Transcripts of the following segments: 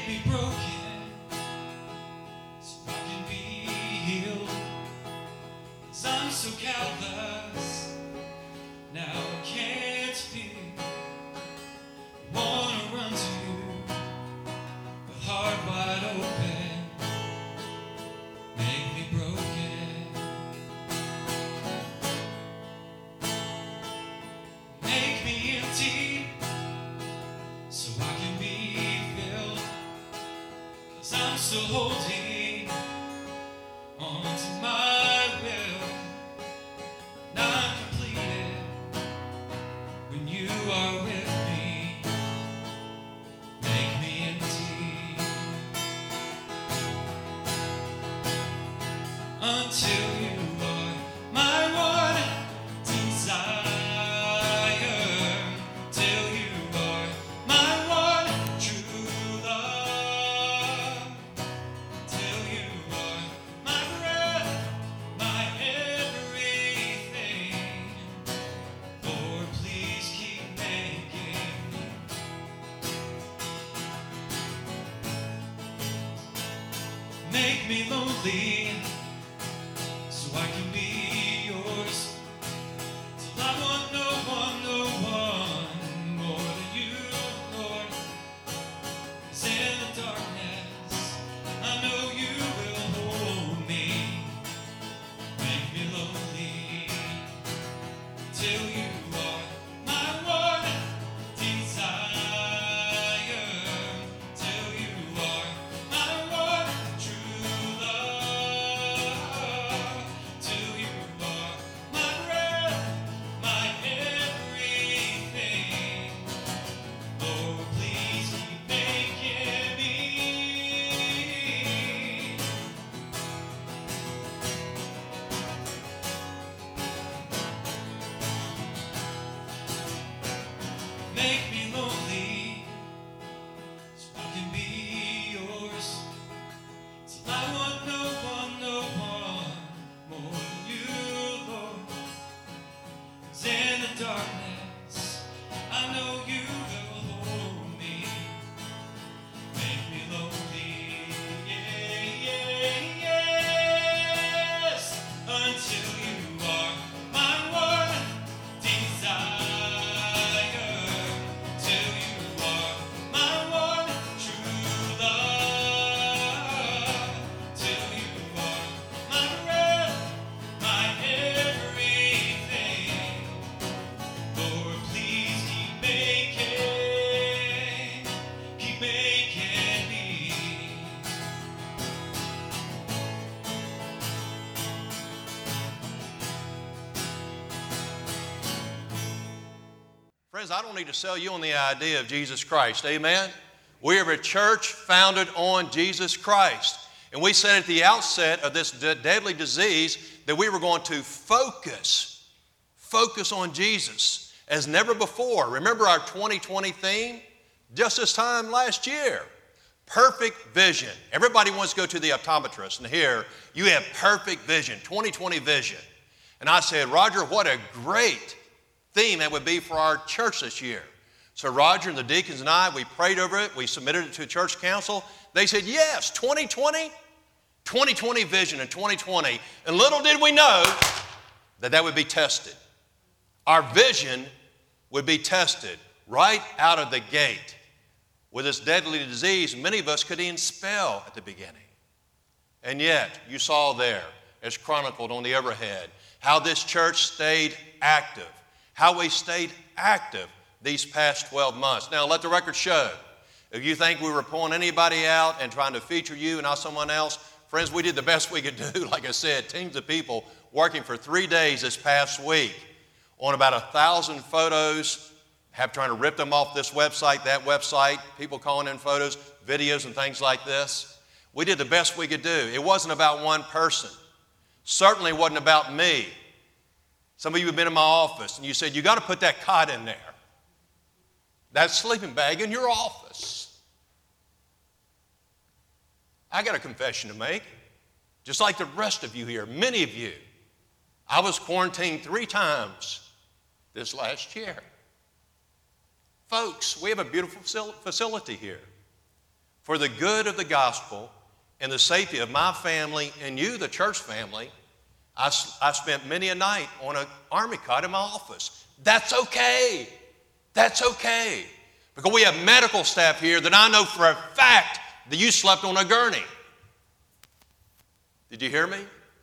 Make me broken so I can be healed. 'Cause I'm so callous, now I can't feel. I wanna run to you with heart wide open. Make me broken. Make me empty so I can be filled. 'Cause I'm still holding on to my will. Not completed when you are with me. Make me empty until you are my one desire. Till you are my one true love. Till you are my breath, my everything. Lord, please keep making me. Make me lonely so I can be yours. Till I want no one more than you, Lord. 'Cause in the darkness, I know you will hold me. Make me lonely till you are my one desire. Till you are my one true love. Till you are my breath, my everything. Lord, please keep making me. Make me lonely so I can be yours. Till I want no one more than you, Lord. 'Cause in the darkness, I know you will hold me. Make me lonely, yes, until you are my one desire. Till you are my one true love. Till you are my breath, my everything. Lord, please keep making me. Friends, I don't need to sell you on the idea of Jesus Christ. Amen? We are a church founded on Jesus Christ. And we said at the outset of this deadly disease that we were going to focus on Jesus as never before. Remember our 2020 theme? Just this time last year. Perfect vision. Everybody wants to go to the optometrist, and here you have perfect vision, 2020 vision. And I said, Roger, what a great theme that would be for our church this year. So Roger and the deacons and I, we prayed over it. We submitted it to church council. They said, yes, 2020 vision in 2020. And little did we know that would be tested. Our vision would be tested right out of the gate. With this deadly disease, many of us couldn't even spell at the beginning. And yet, you saw there, as chronicled on the overhead, how this church stayed active. How we stayed active these past 12 months. Now, let the record show. If you think we were pulling anybody out and trying to feature you and not someone else, friends, we did the best we could do. Like I said, teams of people working for 3 days this past week on about 1,000 photos, trying to rip them off this website, that website, people calling in photos, videos, and things like this. We did the best we could do. It wasn't about one person. Certainly wasn't about me. Some of you have been in my office and you said, you got to put that cot in there. That sleeping bag in your office. I got a confession to make. Just like the rest of you here, many of you, I was quarantined 3 times this last year. Folks, we have a beautiful facility here. for the good of the gospel and the safety of my family and you, the church family, I spent many a night on an army cot in my office. That's okay. That's okay. Because we have medical staff here that I know for a fact that you slept on a gurney. Did you hear me?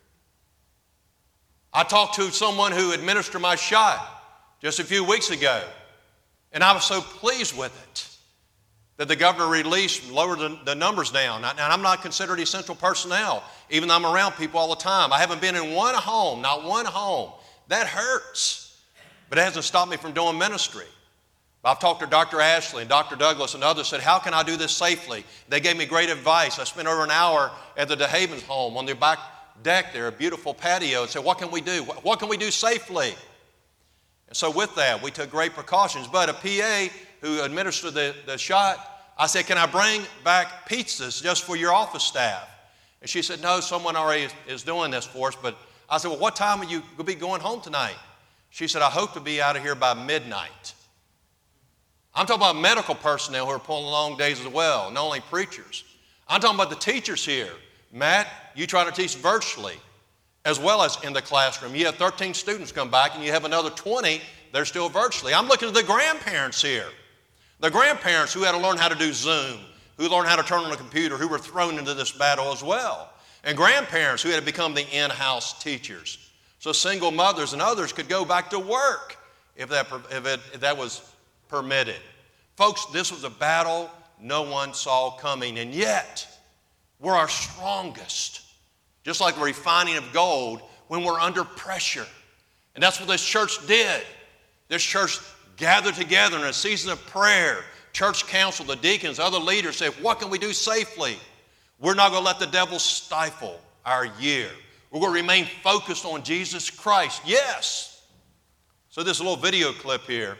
I talked to someone who administered my shot just a few weeks ago, and I was so pleased with it that the governor released, lowered the numbers down. Now, I'm not considered essential personnel, even though I'm around people all the time. I haven't been in one home, not one home. That hurts, but it hasn't stopped me from doing ministry. I've talked to Dr. Ashley and Dr. Douglas and others, said, how can I do this safely? They gave me great advice. I spent over an hour at the DeHaven's home on their back deck there, a beautiful patio, and said, what can we do? What can we do safely? And so with that, we took great precautions. But a PA who administered the shot, I said, can I bring back pizzas just for your office staff? And she said, no, someone already is doing this for us. But I said, well, what time will you be going home tonight? She said, I hope to be out of here by midnight. I'm talking about medical personnel who are pulling long days as well, not only preachers. I'm talking about the teachers here. Matt, you try to teach virtually as well as in the classroom. You have 13 students come back and you have another 20 that are still virtually. I'm looking at the grandparents here. The grandparents who had to learn how to do Zoom, who learned how to turn on a computer, who were thrown into this battle as well. And grandparents who had to become the in-house teachers. So single mothers and others could go back to work if that was permitted. Folks, this was a battle no one saw coming, and yet we're our strongest, just like the refining of gold, when we're under pressure. And that's what this church did. This church gathered together in a season of prayer. Church council, the deacons, other leaders said, what can we do safely? We're not going to let the devil stifle our year. We're going to remain focused on Jesus Christ. Yes. So this little video clip here,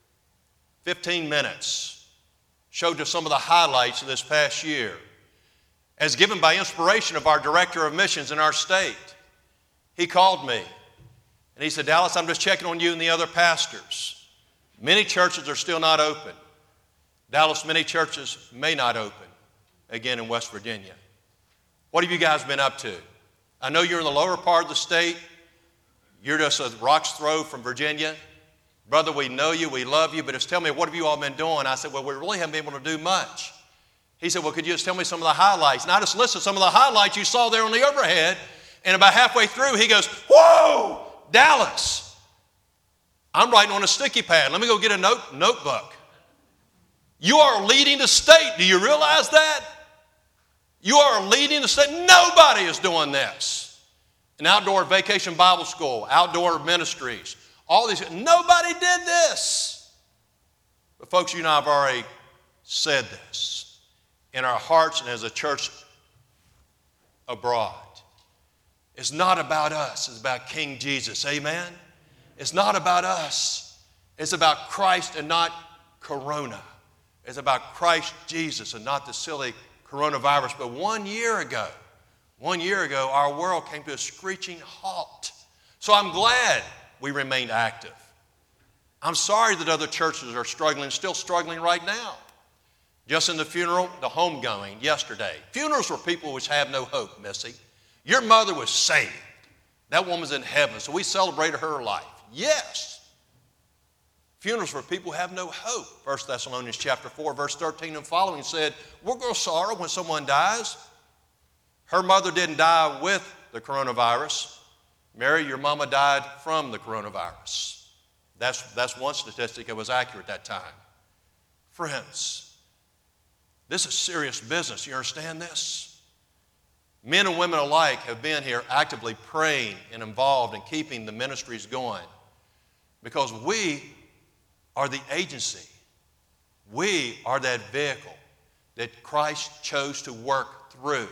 15 minutes, showed us some of the highlights of this past year, as given by inspiration of our director of missions in our state. He called me and he said, Dallas, I'm just checking on you and the other pastors. Many churches are still not open. Dallas, many churches may not open again in West Virginia. What have you guys been up to? I know you're in the lower part of the state. You're just a rock's throw from Virginia. Brother, we know you, we love you, but just tell me, what have you all been doing? I said, well, we really haven't been able to do much. He said, well, could you just tell me some of the highlights? And I just listed some of the highlights you saw there on the overhead, and about halfway through, he goes, whoa, Dallas, I'm writing on a sticky pad. Let me go get a notebook. You are leading the state. Do you realize that? You are leading the state. Nobody is doing this. An outdoor vacation Bible school, outdoor ministries, all these. Nobody did this. But folks, you and I have already said this in our hearts and as a church abroad. It's not about us. It's about King Jesus. Amen? It's not about us. It's about Christ and not Corona. It's about Christ Jesus and not the silly coronavirus. But 1 year ago, our world came to a screeching halt. So I'm glad we remained active. I'm sorry that other churches are struggling, still struggling right now. Just in the funeral, the homegoing yesterday. Funerals for people which have no hope, Missy. Your mother was saved. That woman's in heaven, so we celebrated her life. Yes. Funerals for people who have no hope. 1 Thessalonians chapter 4, verse 13 and following said, we're going to sorrow when someone dies. Her mother didn't die with the coronavirus. Mary, your mama died from the coronavirus. That's one statistic that was accurate at that time. Friends, this is serious business. You understand this? Men and women alike have been here actively praying and involved in keeping the ministries going because we are the agency. We are that vehicle that Christ chose to work through.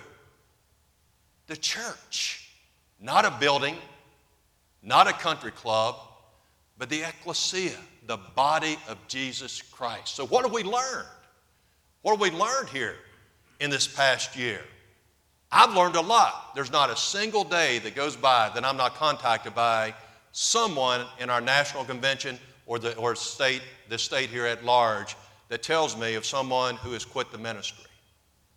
The church, not a building, not a country club, but the ecclesia, the body of Jesus Christ. So what have we learned? What have we learned here in this past year? I've learned a lot. There's not a single day that goes by that I'm not contacted by someone in our national convention or the state here at large that tells me of someone who has quit the ministry.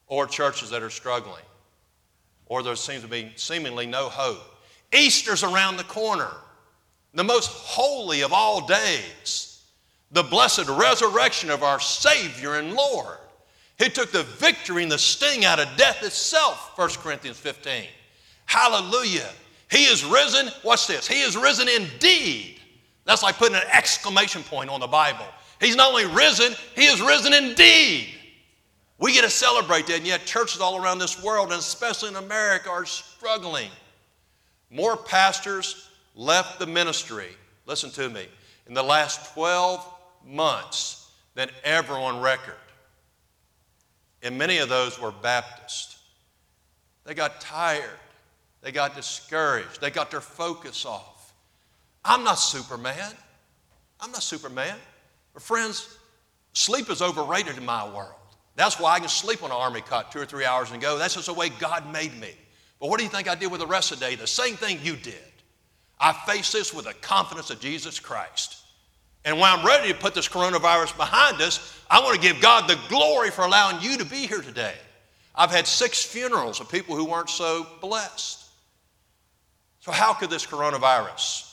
or churches that are struggling, or there seems to be seemingly no hope. Easter's around the corner, the most holy of all days, the blessed resurrection of our Savior and Lord. He took the victory and the sting out of death itself, 1 Corinthians 15. Hallelujah. He is risen. Watch this. He is risen indeed. That's like putting an exclamation point on the Bible. He's not only risen, he is risen indeed. We get to celebrate that, and yet churches all around this world, and especially in America, are struggling. More pastors left the ministry, listen to me, in the last 12 months than ever on record. And many of those were Baptist. They got tired. They got discouraged. They got their focus off. I'm not Superman. I'm not Superman. But friends, sleep is overrated in my world. That's why I can sleep on an army cot 2 or 3 hours and go. That's just the way God made me. But what do you think I did with the rest of the day? The same thing you did. I face this with the confidence of Jesus Christ. And when I'm ready to put this coronavirus behind us, I want to give God the glory for allowing you to be here today. I've had 6 funerals of people who weren't so blessed. So how could this coronavirus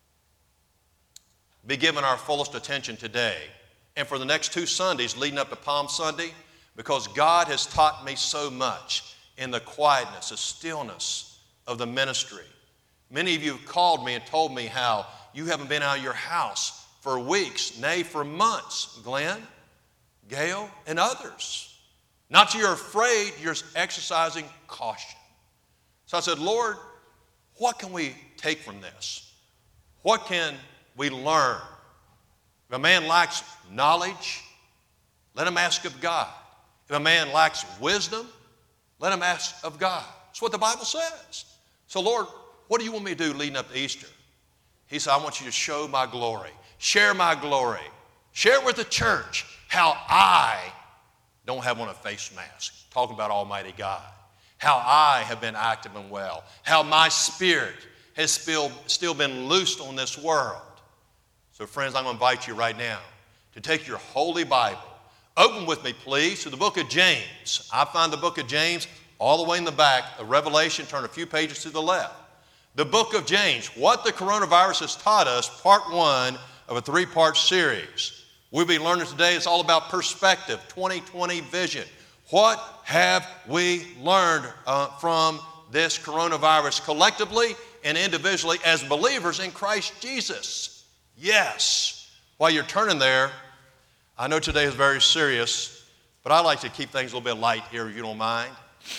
be given our fullest attention today and for the next 2 Sundays leading up to Palm Sunday? Because God has taught me so much in the quietness, the stillness of the ministry. Many of you have called me and told me how you haven't been out of your house for weeks, nay, for months. Glenn, Gail, and others. Not that you're afraid, you're exercising caution. So I said, Lord, what can we take from this? What can we learn? If a man lacks knowledge, let him ask of God. If a man lacks wisdom, let him ask of God. That's what the Bible says. So, Lord, what do you want me to do leading up to Easter? He said, I want you to show my glory. Share my glory. Share with the church how I don't have on a face mask. Talking about Almighty God. How I have been active and well. How my spirit has still been loosed on this world. So friends, I'm going to invite you right now to take your Holy Bible. Open with me, please, to the book of James. I find the book of James all the way in the back of Revelation. Turn a few pages to the left. The book of James, what the coronavirus has taught us, part 1 of a 3-part series. We'll be learning today, it's all about perspective, 2020 vision. What have we learned from this coronavirus collectively and individually as believers in Christ Jesus? Yes. While you're turning there, I know today is very serious, but I like to keep things a little bit light here if you don't mind.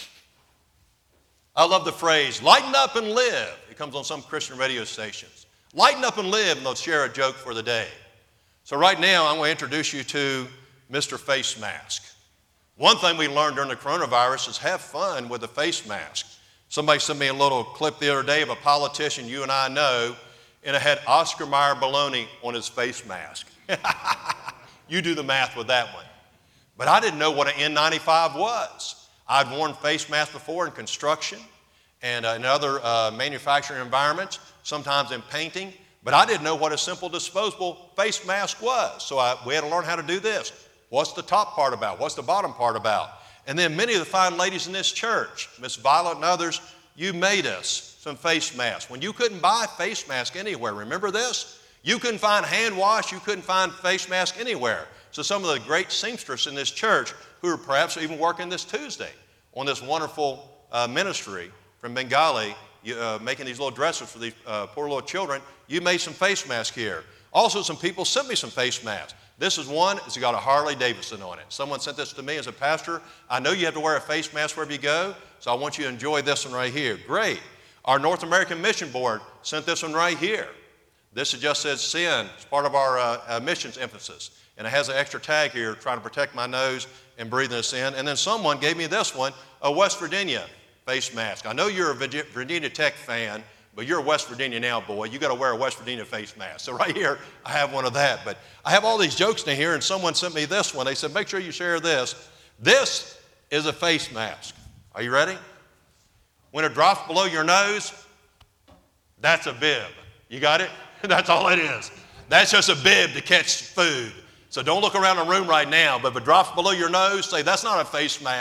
I love the phrase, lighten up and live. It comes on some Christian radio stations. Lighten up and live, and they'll share a joke for the day. So right now, I'm going to introduce you to Mr. Face Mask. One thing we learned during the coronavirus is have fun with a face mask. Somebody sent me a little clip the other day of a politician you and I know, and it had Oscar Mayer baloney on his face mask. You do the math with that one. But I didn't know what an N95 was. I'd worn face masks before in construction and in other manufacturing environments, sometimes in painting, but I didn't know what a simple disposable face mask was. So we had to learn how to do this. What's the top part about? What's the bottom part about? And then many of the fine ladies in this church, Miss Violet and others, you made us some face masks. When you couldn't buy face masks anywhere, remember this? You couldn't find hand wash, you couldn't find face mask anywhere. So some of the great seamstresses in this church who are perhaps even working this Tuesday on this wonderful ministry from Bengali, making these little dresses for these poor little children, you made some face masks here. Also, some people sent me some face masks. This is one, it's got a Harley Davidson on it. Someone sent this to me as a pastor. I know you have to wear a face mask wherever you go, so I want you to enjoy this one right here. Great. Our North American Mission Board sent this one right here. This just says sin. It's part of our missions emphasis. And it has an extra tag here trying to protect my nose and breathing this in. And then someone gave me this one, a West Virginia face mask. I know you're a Virginia Tech fan, but you're a West Virginia now, boy. You got to wear a West Virginia face mask. So right here, I have one of that. But I have all these jokes in here, and someone sent me this one. They said, make sure you share this. This is a face mask. Are you ready? When it drops below your nose, that's a bib. You got it? That's all it is. That's just a bib to catch food. So don't look around the room right now, but if it drops below your nose, say, that's not a face mask.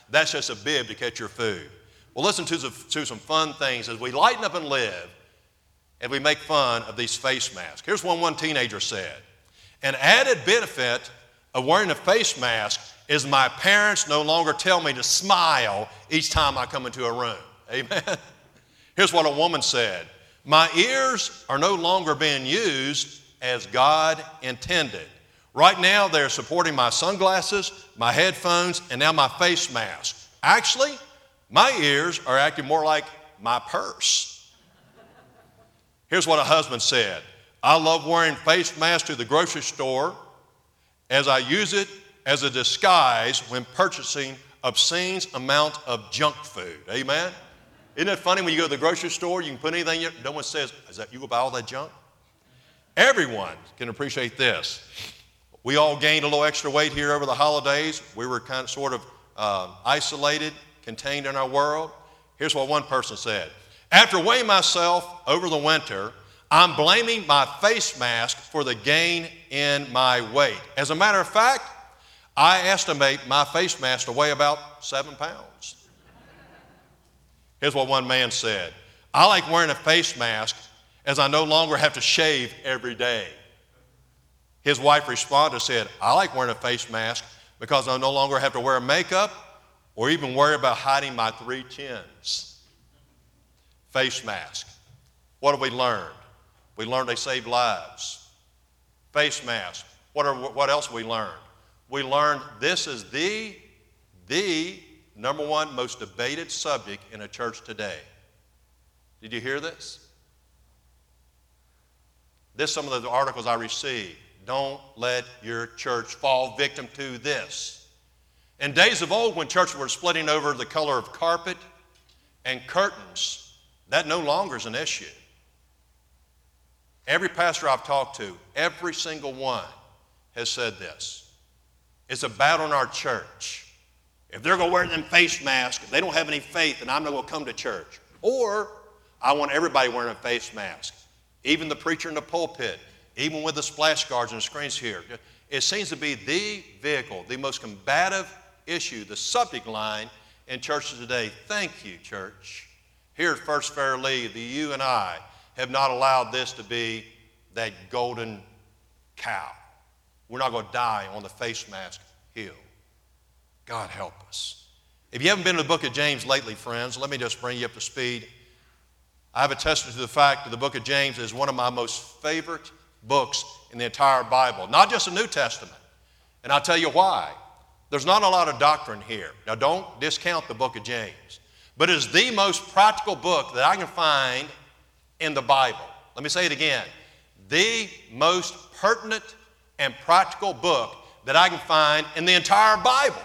That's just a bib to catch your food. Well, listen to some fun things as we lighten up and live and we make fun of these face masks. Here's one teenager said. An added benefit of wearing a face mask is my parents no longer tell me to smile each time I come into a room. Amen. Here's what a woman said. My ears are no longer being used as God intended. Right now, they're supporting my sunglasses, my headphones, and now my face mask. Actually, my ears are acting more like my purse. Here's what a husband said. I love wearing face masks to the grocery store as I use it as a disguise when purchasing obscene amount of junk food. Amen? Isn't it funny when you go to the grocery store, you can put anything in, no one says, is that you go buy all that junk? Everyone can appreciate this. We all gained a little extra weight here over the holidays. We were sort of isolated, contained in our world. Here's what one person said. After weighing myself over the winter, I'm blaming my face mask for the gain in my weight. As a matter of fact, I estimate my face mask to weigh about 7 pounds. Here's what one man said. I like wearing a face mask as I no longer have to shave every day. His wife responded and said, I like wearing a face mask because I no longer have to wear makeup or even worry about hiding my 3 chins. Face mask. What have we learned? We learned they save lives. Face mask. What else have we learned? We learned this is the number one most debated subject in a church today. Did you hear this? This is some of the articles I received. Don't let your church fall victim to this. In days of old, when churches were splitting over the color of carpet and curtains, that no longer is an issue. Every pastor I've talked to, every single one has said this. It's a battle in our church. If they're going to wear them face masks, if they don't have any faith, then I'm not going to come to church. Or I want everybody wearing a face mask, even the preacher in the pulpit, even with the splash guards and the screens here. It seems to be the vehicle, the most combative issue, the subject line in churches today. Thank you, church. Here at First Fair League, you and I have not allowed this to be that golden cow. We're not going to die on the face mask hill. God help us. If you haven't been to the book of James lately, friends, let me just bring you up to speed. I have attested to the fact that the book of James is one of my most favorite books in the entire Bible, not just the New Testament. And I'll tell you why. There's not a lot of doctrine here. Now, don't discount the book of James. But it is the most practical book that I can find in the Bible. Let me say it again. The most pertinent and practical book that I can find in the entire Bible.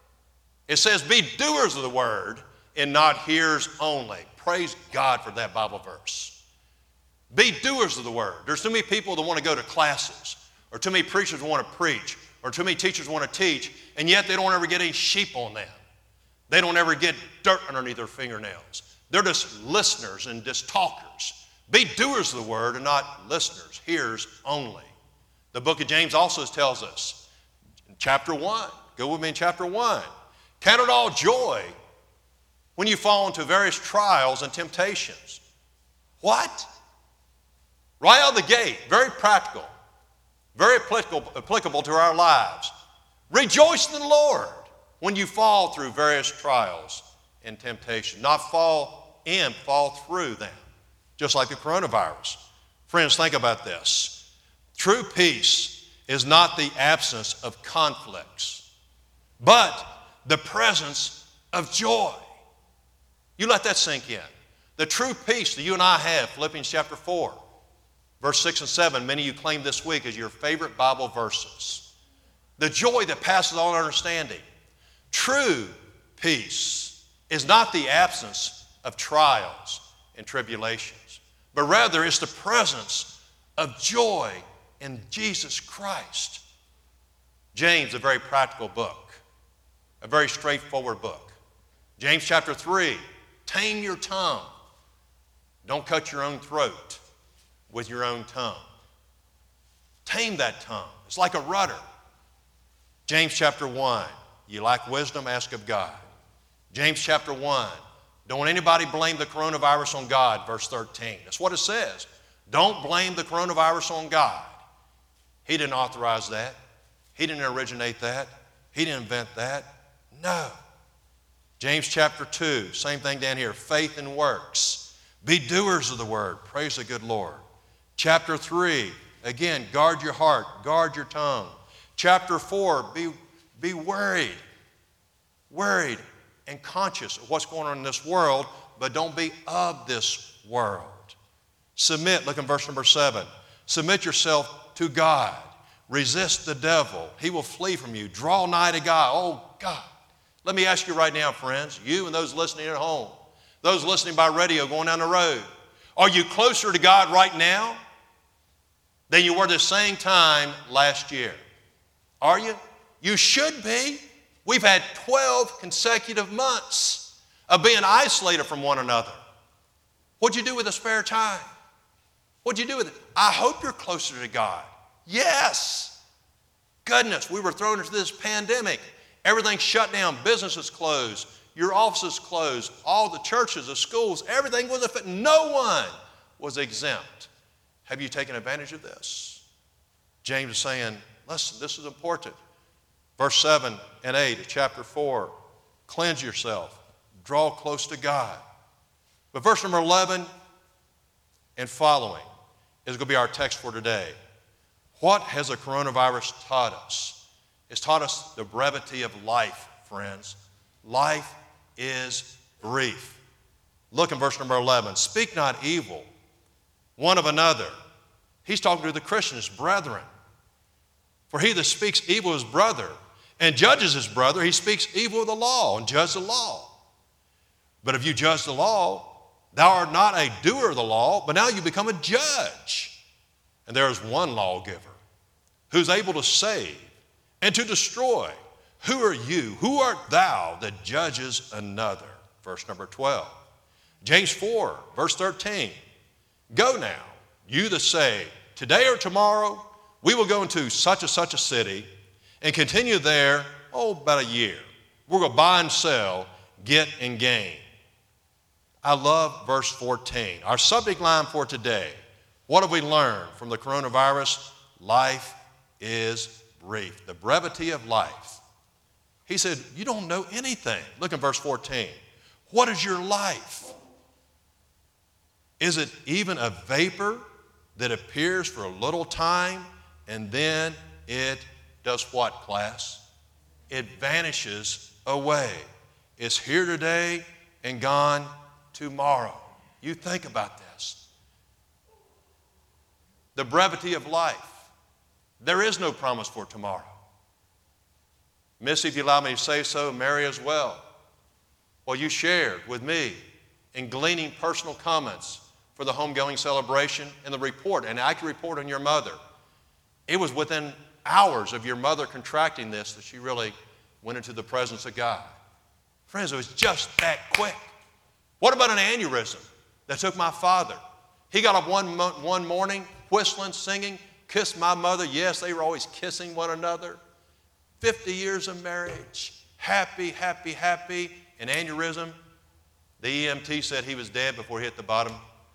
It says, be doers of the word and not hearers only. Praise God for that Bible verse. Be doers of the word. There's too many people that want to go to classes, or too many preachers want to preach, or too many teachers want to teach, and yet they don't ever get any sheep on them. They don't ever get dirt underneath their fingernails. They're just listeners and just talkers. Be doers of the word and not listeners, hearers only. The book of James also tells us in chapter 1, go with me in chapter 1, count it all joy when you fall into various trials and temptations. What? Right out of the gate, very practical, very applicable to our lives. Rejoice in the Lord when you fall through various trials and temptations. Not fall through them, just like the coronavirus. Friends, think about this. True peace is not the absence of conflicts, but the presence of joy. You let that sink in. The true peace that you and I have, Philippians chapter 4, verse 6 and 7, many of you claim this week as your favorite Bible verses. The joy that passes all understanding. True peace is not the absence of trials and tribulations, but rather it's the presence of joy in Jesus Christ. James, a very practical book, a very straightforward book. James chapter 3, tame your tongue. Don't cut your own throat with your own tongue. Tame that tongue. It's like a rudder. James chapter 1, you lack wisdom, ask of God. James chapter 1. Don't want anybody blame the coronavirus on God, verse 13. That's what it says. Don't blame the coronavirus on God. He didn't authorize that. He didn't originate that. He didn't invent that. No. James chapter 2, same thing down here, faith and works. Be doers of the word. Praise the good Lord. Chapter 3, again, guard your heart, guard your tongue. Chapter 4, be worried and conscious of what's going on in this world, but don't be of this world. Submit, look in verse number 7. Submit yourself to God. Resist the devil. He will flee from you. Draw nigh to God. Oh, God. Let me ask you right now, friends, you and those listening at home, those listening by radio going down the road, are you closer to God right now than you were the same time last year? Are you? You should be. We've had 12 consecutive months of being isolated from one another. What'd you do with the spare time? What'd you do with it? I hope you're closer to God. Yes. Goodness, we were thrown into this pandemic. Everything's shut down. Businesses closed. Your offices closed. All the churches, the schools, everything was affected. No one was exempt. Have you taken advantage of this? James is saying, listen, this is important. Verse 7 and 8 of chapter 4, cleanse yourself. Draw close to God. But verse number 11 and following is going to be our text for today. What has the coronavirus taught us? It's taught us the brevity of life, friends. Life is brief. Look in verse number 11. Speak not evil one of another. He's talking to the Christians, brethren. For he that speaks evil of his brother and judges his brother, he speaks evil of the law and judges the law. But if you judge the law, thou art not a doer of the law, but now you become a judge. And there is one lawgiver who's able to save and to destroy. Who are you? Who art thou that judges another? Verse number 12. James 4, verse 13. Go now, you that say, today or tomorrow, we will go into such and such a city and continue there, about a year. We're going to buy and sell, get and gain. I love verse 14. Our subject line for today, what have we learned from the coronavirus? Life is brief. The brevity of life. He said, you don't know anything. Look at verse 14. What is your life? Is it even a vapor that appears for a little time and then it does what, class? It vanishes away. It's here today and gone tomorrow. You think about this. The brevity of life. There is no promise for tomorrow. Missy, if you allow me to say so, Mary as well. Well, you shared with me in gleaning personal comments for the homegoing celebration and the report, an accurate report on your mother. It was within hours of your mother contracting this that she really went into the presence of God. Friends, it was just that quick. What about an aneurysm that took my father? He got up one morning, whistling, singing, kissed my mother. Yes, they were always kissing one another. 50 years of marriage. Happy, happy, happy. An aneurysm. The EMT said he was dead before he hit the bottom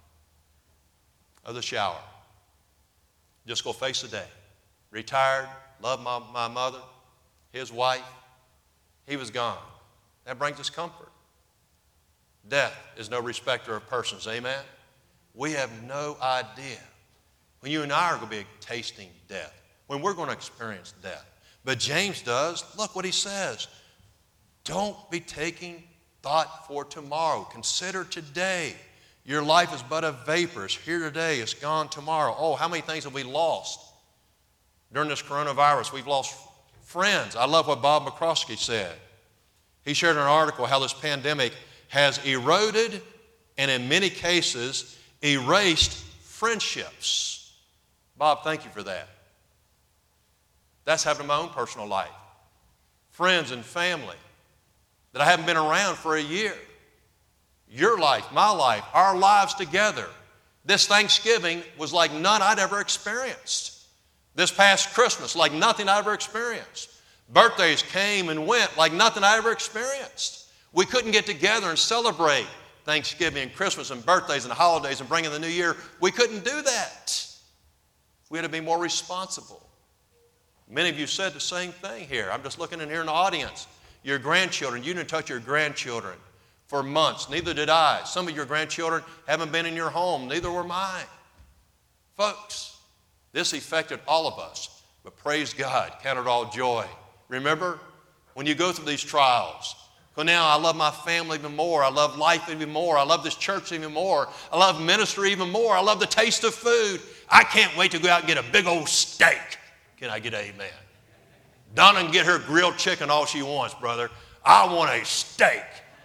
of the shower. Just go face the day. Retired, loved my mother, his wife. He was gone. That brings us comfort. Death is no respecter of persons. Amen? We have no idea when you and I are going to be tasting death, when we're going to experience death. But James does. Look what he says. Don't be taking thought for tomorrow. Consider today. Your life is but a vapor. It's here today. It's gone tomorrow. Oh, how many things have we lost during this coronavirus? We've lost friends. I love what Bob McCroskey said. He shared an article how this pandemic has eroded and in many cases erased friendships. Bob, thank you for that. That's happened in my own personal life. Friends and family that I haven't been around for a year. Your life, my life, our lives together. This Thanksgiving was like none I'd ever experienced. This past Christmas, like nothing I'd ever experienced. Birthdays came and went like nothing I ever experienced. We couldn't get together and celebrate Thanksgiving and Christmas and birthdays and holidays and bring in the new year. We couldn't do that. We had to be more responsible. Many of you said the same thing here. I'm just looking in here in the audience. Your grandchildren, you didn't touch your grandchildren for months. Neither did I. Some of your grandchildren haven't been in your home. Neither were mine. Folks, this affected all of us. But praise God, count it all joy. Remember, when you go through these trials, well, now I love my family even more. I love life even more. I love this church even more. I love ministry even more. I love the taste of food. I can't wait to go out and get a big old steak. Can I get an amen? Donna can get her grilled chicken all she wants, brother. I want a steak.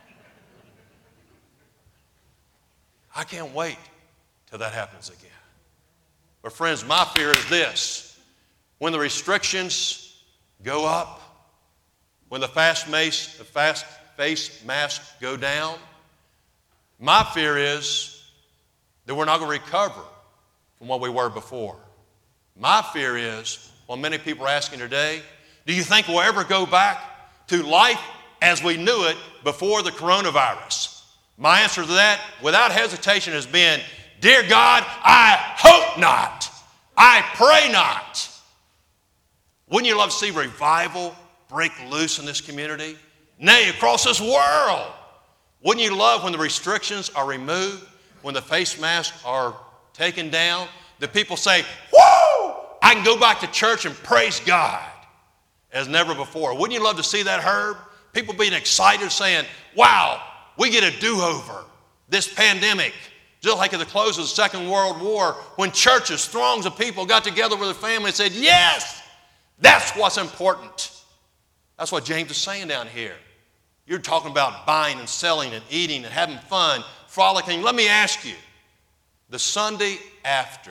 I can't wait till that happens again. But friends, my fear is this. When the restrictions go up, when the face masks go down, my fear is that we're not going to recover from what we were before. My fear is, well, many people are asking today, do you think we'll ever go back to life as we knew it before the coronavirus? My answer to that, without hesitation, has been, dear God, I hope not. I pray not. Wouldn't you love to see revival break loose in this community? Nay, across this world. Wouldn't you love when the restrictions are removed, when the face masks are taken down, that people say, whoo, I can go back to church and praise God as never before? Wouldn't you love to see that, Herb? People being excited saying, wow, we get a do-over. This pandemic, just like at the close of the Second World War, when churches, throngs of people got together with their family and said, yes, that's what's important. That's what James is saying down here. You're talking about buying and selling and eating and having fun, frolicking. Let me ask you, the Sunday after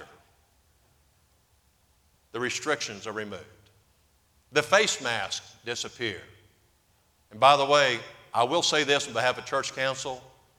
the restrictions are removed, the face masks disappear. And by the way, I will say this on behalf of church council,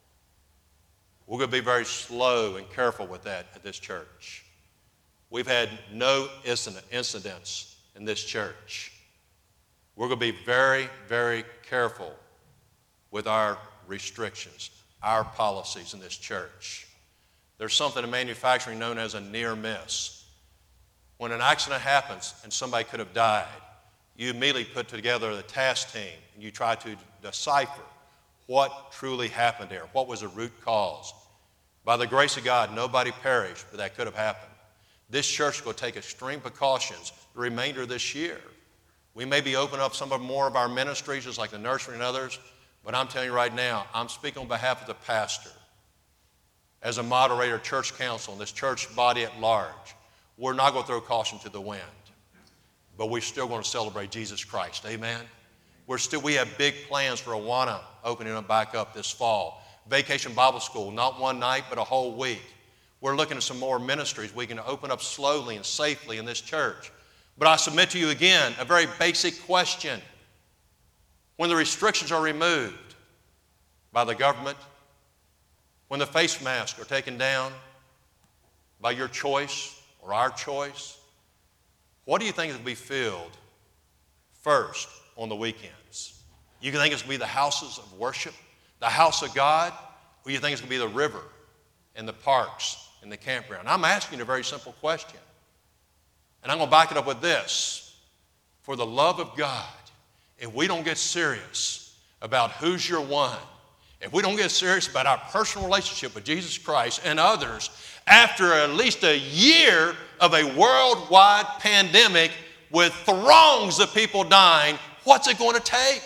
we're going to be very slow and careful with that at this church. We've had no incidents in this church. We're going to be very, very careful with our restrictions, our policies in this church. There's something in manufacturing known as a near miss. When an accident happens and somebody could have died, you immediately put together the task team and you try to decipher what truly happened there, what was the root cause. By the grace of God, nobody perished, but that could have happened. This church will take extreme precautions the remainder of this year. We may be opening up some more of our ministries, just like the nursery and others, but I'm telling you right now, I'm speaking on behalf of the pastor. As a moderator, church council, and this church body at large, we're not going to throw caution to the wind, but we're still going to celebrate Jesus Christ. Amen? We have big plans for Awana opening them back up this fall. Vacation Bible School, not one night, but a whole week. We're looking at some more ministries we can open up slowly and safely in this church. But I submit to you again a very basic question. When the restrictions are removed by the government, when the face masks are taken down by your choice or our choice, what do you think is going to be filled first on the weekends? You think it's going to be the houses of worship, the house of God, or you think it's going to be the river and the parks and the campground? I'm asking you a very simple question. And I'm going to back it up with this. For the love of God, if we don't get serious about who's your one, if we don't get serious about our personal relationship with Jesus Christ and others, after at least a year of a worldwide pandemic with throngs of people dying, what's it going to take?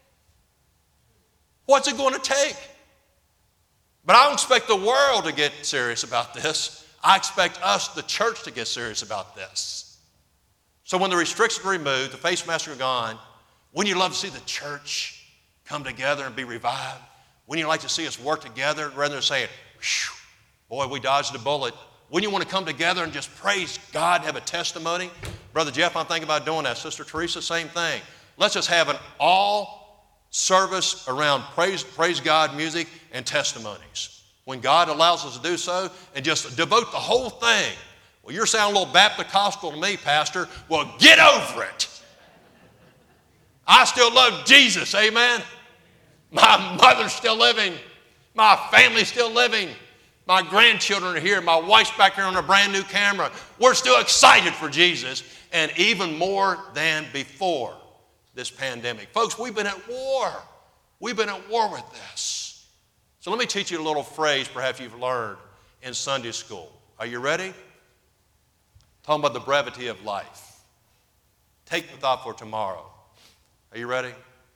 What's it going to take? But I don't expect the world to get serious about this. I expect us, the church, to get serious about this. So when the restrictions are removed, the face masks are gone, wouldn't you love to see the church come together and be revived? Wouldn't you like to see us work together rather than saying, boy, we dodged a bullet? Wouldn't you want to come together and just praise God and have a testimony? Brother Jeff, I'm thinking about doing that. Sister Teresa, same thing. Let's just have an all service around praise God music and testimonies. When God allows us to do so, and just devote the whole thing. Well, you're sounding a little Baptist-costal to me, Pastor. Well, get over it. I still love Jesus, amen? My mother's still living. My family's still living. My grandchildren are here. My wife's back here on a brand new camera. We're still excited for Jesus, and even more than before this pandemic. Folks, we've been at war. We've been at war with this. So let me teach you a little phrase perhaps you've learned in Sunday school. Are you ready? Talking about the brevity of life. Take the thought for tomorrow. Are you ready?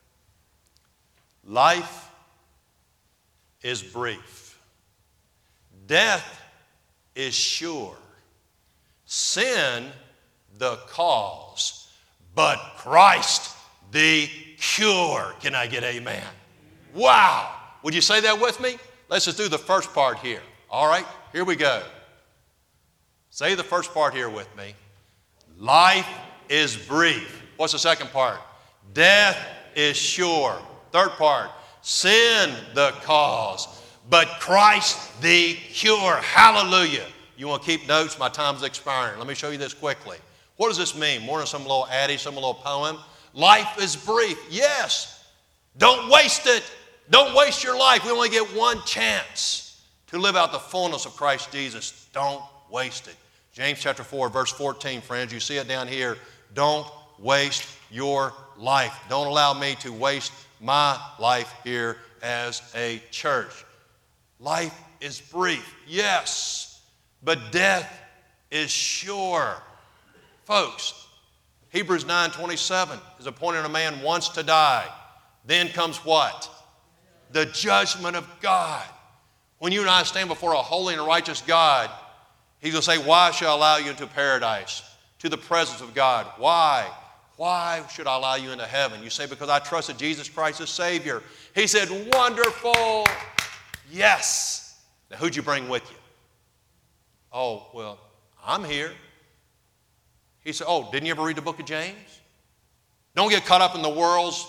Life is brief. Death is sure. Sin the cause, but Christ the cure. Can I get amen? Wow. Would you say that with me? Let's just do the first part here. All right, here we go. Say the first part here with me. Life is brief. What's the second part? Death is sure. Third part, sin the cause, but Christ the cure. Hallelujah. You want to keep notes? My time's expiring. Let me show you this quickly. What does this mean? More than some little adage, some little poem. Life is brief. Yes. Don't waste it. Don't waste your life. We only get one chance to live out the fullness of Christ Jesus. Don't waste it. James chapter 4, verse 14, friends. You see it down here. Don't waste your life. Don't allow me to waste my life here as a church. Life is brief, yes, but death is sure. Folks, Hebrews 9:27 is appointed a man once to die. Then comes what? The judgment of God. When you and I stand before a holy and righteous God, He's going to say, why shall I allow you into paradise, to the presence of God? Why? Why should I allow you into heaven? You say, because I trusted Jesus Christ as Savior. He said, wonderful. Yes. Now, who'd you bring with you? Oh, well, I'm here. He said, oh, didn't you ever read the book of James? Don't get caught up in the world's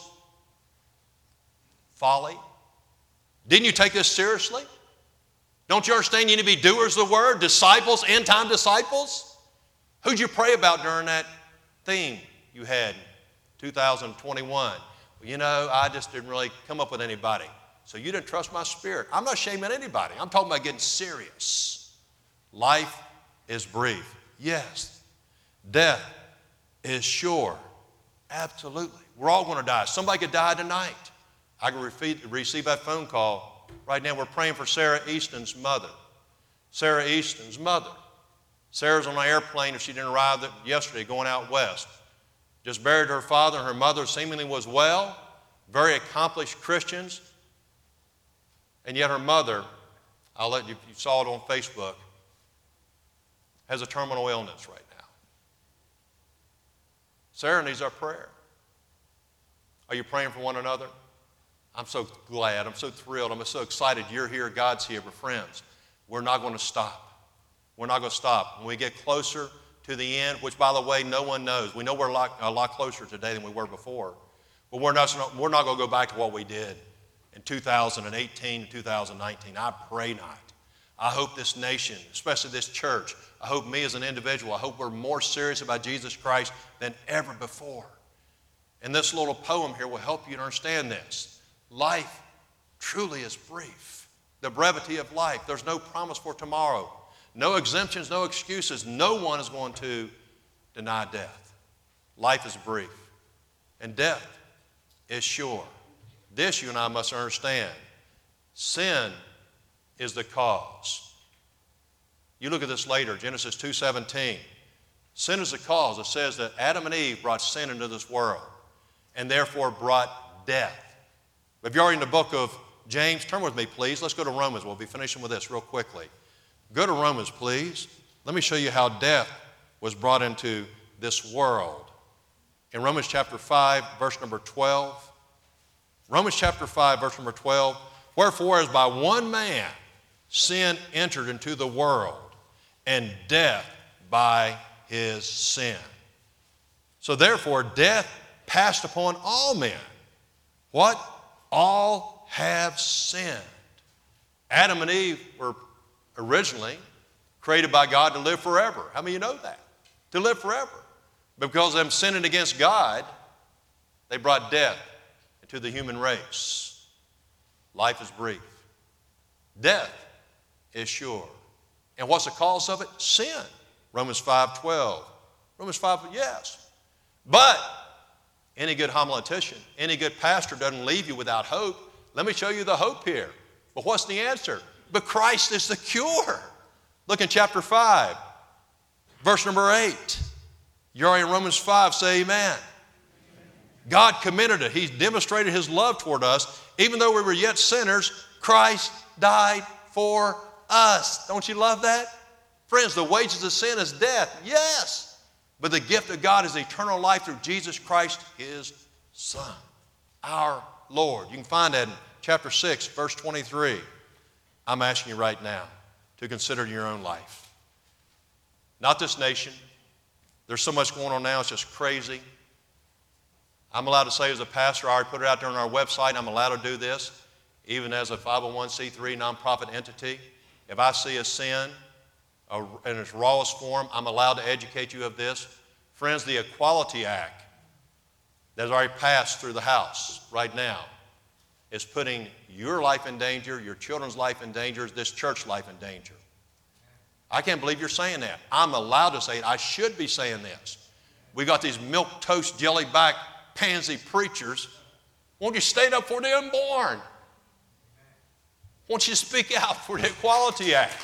folly. Didn't you take this seriously? Don't you understand you need to be doers of the word, disciples, end-time disciples? Who'd you pray about during that theme you had in 2021? Well, you know, I just didn't really come up with anybody. So you didn't trust my spirit. I'm not shaming anybody. I'm talking about getting serious. Life is brief. Yes. Death is sure. Absolutely. We're all going to die. Somebody could die tonight. I can receive that phone call. Right now we're praying for Sarah Easton's mother. Sarah Easton's mother. Sarah's on an airplane if she didn't arrive yesterday going out west. Just buried her father, and her mother seemingly was well, very accomplished Christians. And yet her mother, you saw it on Facebook, has a terminal illness right now. Sarah needs our prayer. Are you praying for one another? I'm so glad. I'm so thrilled. I'm so excited. You're here. God's here. But friends, we're not going to stop. We're not going to stop. When we get closer to the end, which, by the way, no one knows. We know we're a lot closer today than we were before. But we're not going to go back to what we did in 2018 and 2019. I pray not. I hope this nation, especially this church, I hope me as an individual, I hope we're more serious about Jesus Christ than ever before. And this little poem here will help you to understand this. Life truly is brief. The brevity of life. There's no promise for tomorrow. No exemptions, no excuses. No one is going to deny death. Life is brief. And death is sure. This you and I must understand. Sin is the cause. You look at this later, Genesis 2:17. Sin is the cause. It says that Adam and Eve brought sin into this world and therefore brought death. If you're already in the book of James, turn with me, please. Let's go to Romans. We'll be finishing with this real quickly. Go to Romans, please. Let me show you how death was brought into this world. In Romans chapter 5, verse number 12. Romans chapter 5, verse number 12. Wherefore, as by one man sin entered into the world, and death by his sin. So therefore, death passed upon all men. What? All have sinned. Adam and Eve were originally created by God to live forever. How many of you know that? To live forever. But because of them sinning against God, they brought death into the human race. Life is brief. Death is sure. And what's the cause of it? Sin. Romans 5:12. Romans 5, yes. But any good homiletician, any good pastor doesn't leave you without hope. Let me show you the hope here. But what's the answer? But Christ is the cure. Look in chapter 5, verse number 8. You're already in Romans 5, say amen. God commended it. He demonstrated his love toward us. Even though we were yet sinners, Christ died for us. Don't you love that? Friends, the wages of sin is death. Yes. But the gift of God is eternal life through Jesus Christ, his Son, our Lord. You can find that in chapter 6, verse 23. I'm asking you right now to consider your own life. Not this nation. There's so much going on now, it's just crazy. I'm allowed to say as a pastor, I already put it out there on our website, I'm allowed to do this, even as a 501c3 nonprofit entity. If I see a sin in its rawest form, I'm allowed to educate you of this. Friends, the Equality Act that has already passed through the House right now is putting your life in danger, your children's life in danger, this church life in danger. I can't believe you're saying that. I'm allowed to say it. I should be saying this. We got these milk toast jellyback pansy preachers. Won't you stand up for the unborn? Won't you speak out for the Equality Act?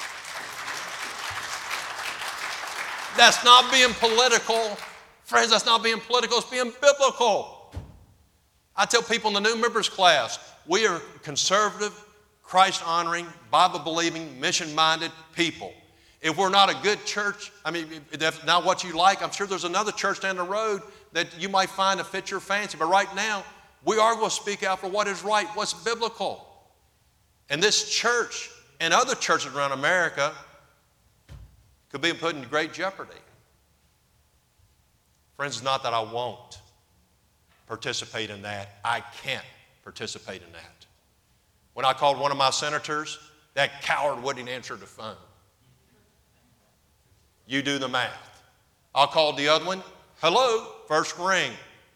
That's not being political. Friends, that's not being political, it's being biblical. I tell people in the new members class, we are conservative, Christ-honoring, Bible-believing, mission-minded people. If we're not a good church, if that's not what you like, I'm sure there's another church down the road that you might find to fit your fancy. But right now, we are going to speak out for what is right, what's biblical. And this church and other churches around America could be put in great jeopardy. Friends, it's not that I won't participate in that. I can't participate in that. When I called one of my senators, that coward wouldn't answer the phone. You do the math. I called the other one. Hello, first ring.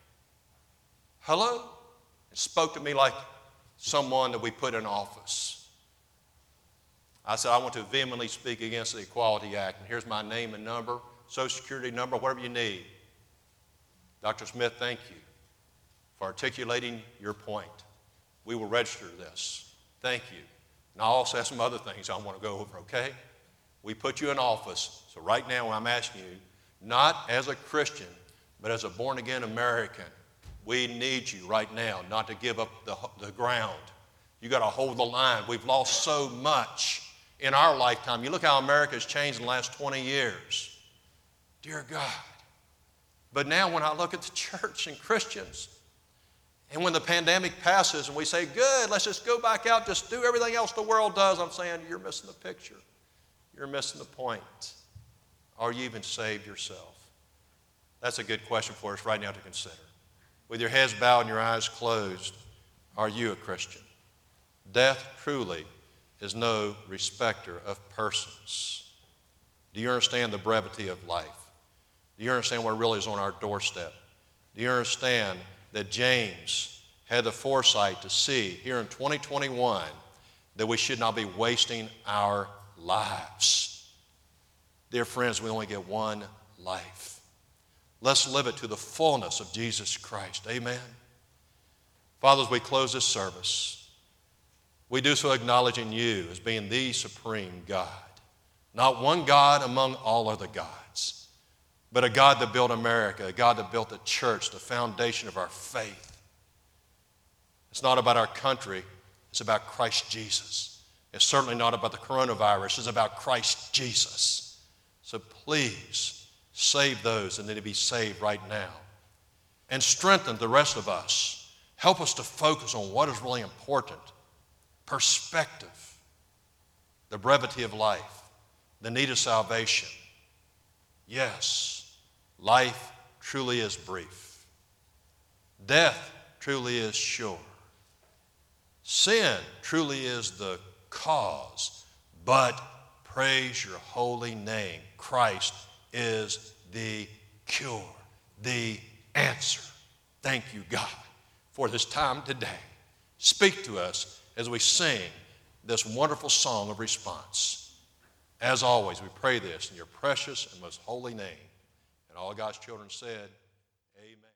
Hello? It spoke to me like someone that we put in office. I said, I want to vehemently speak against the Equality Act, and here's my name and number, Social Security number, whatever you need. Dr. Smith, thank you for articulating your point. We will register this. Thank you. And I also have some other things I want to go over, okay? We put you in office, so right now I'm asking you, not as a Christian, but as a born-again American, we need you right now not to give up the ground. You got to hold the line. We've lost so much in our lifetime. You look how America has changed in the last 20 years. Dear God. But now when I look at the church and Christians, and when the pandemic passes and we say, good, let's just go back out, just do everything else the world does, I'm saying, you're missing the picture. You're missing the point. Are you even saved yourself? That's a good question for us right now to consider. With your heads bowed and your eyes closed, are you a Christian? Death truly is no respecter of persons. Do you understand the brevity of life? Do you understand what really is on our doorstep? Do you understand that James had the foresight to see here in 2021 that we should not be wasting our lives? Dear friends, we only get one life. Let's live it to the fullness of Jesus Christ. Amen. Father, as we close this service, we do so acknowledging you as being the supreme God. Not one God among all other gods, but a God that built America, a God that built the church, the foundation of our faith. It's not about our country, it's about Christ Jesus. It's certainly not about the coronavirus, it's about Christ Jesus. So please, save those that need to be saved right now. And strengthen the rest of us. Help us to focus on what is really important. Perspective, the brevity of life, the need of salvation. Yes, life truly is brief. Death truly is sure. Sin truly is the cause, but praise your holy name. Christ is the cure, the answer. Thank you, God, for this time today. Speak to us as we sing this wonderful song of response. As always, we pray this in your precious and most holy name. And all God's children said, amen.